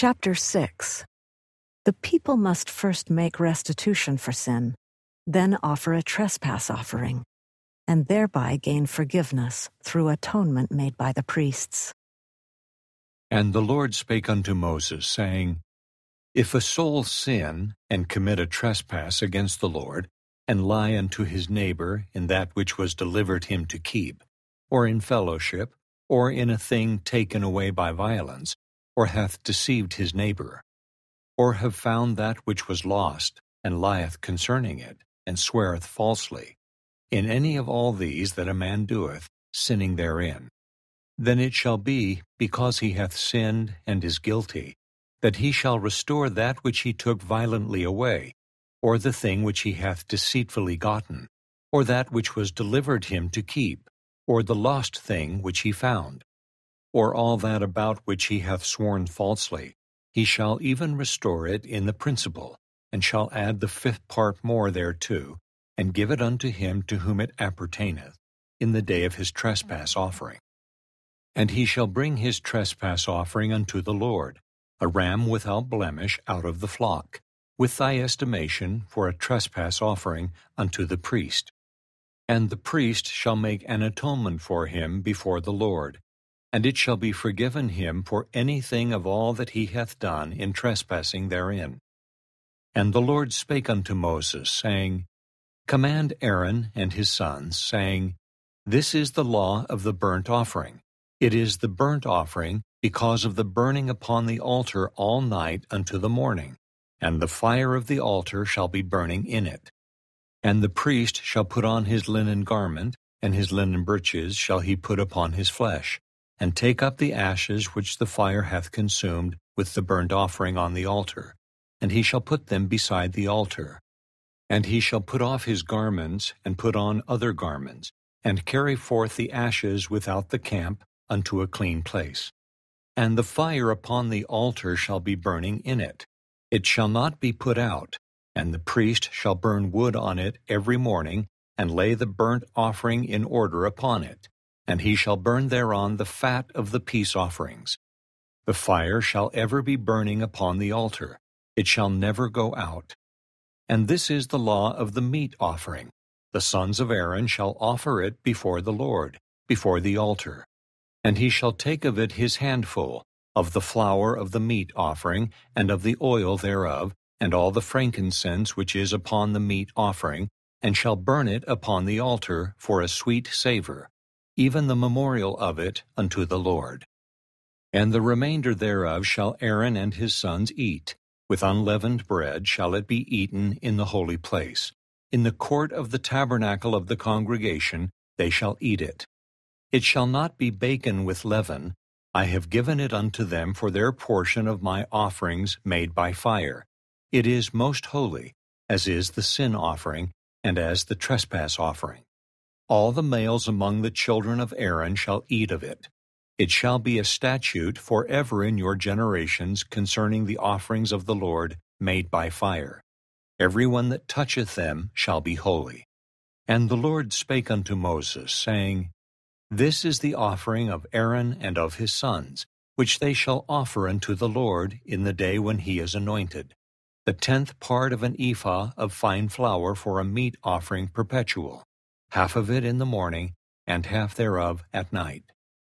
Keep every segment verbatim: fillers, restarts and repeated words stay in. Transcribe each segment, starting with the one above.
Chapter six. The people must first make restitution for sin, then offer a trespass offering, and thereby gain forgiveness through atonement made by the priests. And the Lord spake unto Moses, saying, If a soul sin, and commit a trespass against the Lord, and lie unto his neighbor in that which was delivered him to keep, or in fellowship, or in a thing taken away by violence, or hath deceived his neighbor, or have found that which was lost, and lieth concerning it, and sweareth falsely, in any of all these that a man doeth, sinning therein, then it shall be, because he hath sinned and is guilty, that he shall restore that which he took violently away, or the thing which he hath deceitfully gotten, or that which was delivered him to keep, or the lost thing which he found, or all that about which he hath sworn falsely. He shall even restore it in the principal, and shall add the fifth part more thereto, and give it unto him to whom it appertaineth, in the day of his trespass offering. And he shall bring his trespass offering unto the Lord, a ram without blemish out of the flock, with thy estimation for a trespass offering unto the priest. And the priest shall make an atonement for him before the Lord, and it shall be forgiven him for anything of all that he hath done in trespassing therein. And the Lord spake unto Moses, saying, Command Aaron and his sons, saying, This is the law of the burnt offering. It is the burnt offering because of the burning upon the altar all night unto the morning, and the fire of the altar shall be burning in it. And the priest shall put on his linen garment, and his linen breeches shall he put upon his flesh, and take up the ashes which the fire hath consumed with the burnt offering on the altar, and he shall put them beside the altar. And he shall put off his garments, and put on other garments, and carry forth the ashes without the camp unto a clean place. And the fire upon the altar shall be burning in it. It shall not be put out, and the priest shall burn wood on it every morning, and lay the burnt offering in order upon it. And he shall burn thereon the fat of the peace offerings. The fire shall ever be burning upon the altar. It shall never go out. And this is the law of the meat offering. The sons of Aaron shall offer it before the Lord, before the altar. And he shall take of it his handful, of the flour of the meat offering, and of the oil thereof, and all the frankincense which is upon the meat offering, and shall burn it upon the altar for a sweet savour, even the memorial of it unto the Lord. And the remainder thereof shall Aaron and his sons eat. With unleavened bread shall it be eaten in the holy place. In the court of the tabernacle of the congregation they shall eat it. It shall not be baken with leaven. I have given it unto them for their portion of my offerings made by fire. It is most holy, as is the sin offering, and as the trespass offering. All the males among the children of Aaron shall eat of it. It shall be a statute forever in your generations concerning the offerings of the Lord made by fire. Every one that toucheth them shall be holy. And the Lord spake unto Moses, saying, This is the offering of Aaron and of his sons, which they shall offer unto the Lord in the day when he is anointed, the tenth part of an ephah of fine flour for a meat offering perpetual, half of it in the morning, and half thereof at night.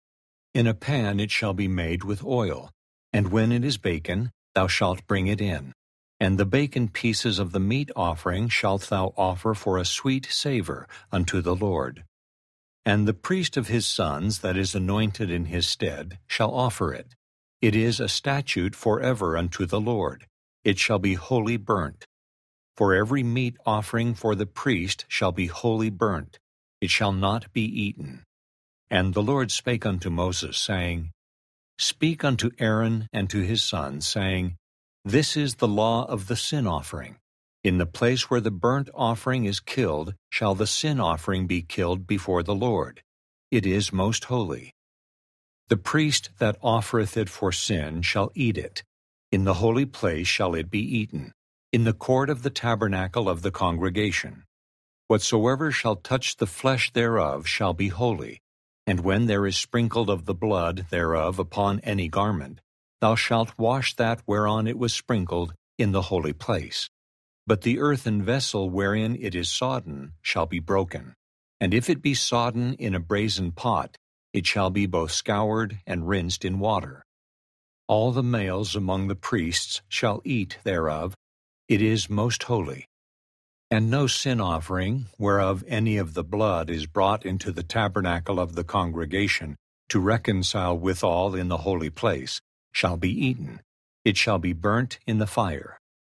In a pan it shall be made with oil, and when it is baken, thou shalt bring it in. And the baken pieces of the meat offering shalt thou offer for a sweet savour unto the Lord. And the priest of his sons that is anointed in his stead shall offer it. It is a statute forever unto the Lord. It shall be wholly burnt. For every meat offering for the priest shall be wholly burnt. It shall not be eaten. And the Lord spake unto Moses, saying, Speak unto Aaron and to his sons, saying, This is the law of the sin offering. In the place where the burnt offering is killed shall the sin offering be killed before the Lord. It is most holy. The priest that offereth it for sin shall eat it. In the holy place shall it be eaten, in the court of the tabernacle of the congregation. Whatsoever shall touch the flesh thereof shall be holy. And when there is sprinkled of the blood thereof upon any garment, thou shalt wash that whereon it was sprinkled in the holy place. But the earthen vessel wherein it is sodden shall be broken. And if it be sodden in a brazen pot, it shall be both scoured and rinsed in water. All the males among the priests shall eat thereof. It is most holy. And no sin offering, whereof any of the blood is brought into the tabernacle of the congregation, to reconcile withal in the holy place, shall be eaten. It shall be burnt in the fire.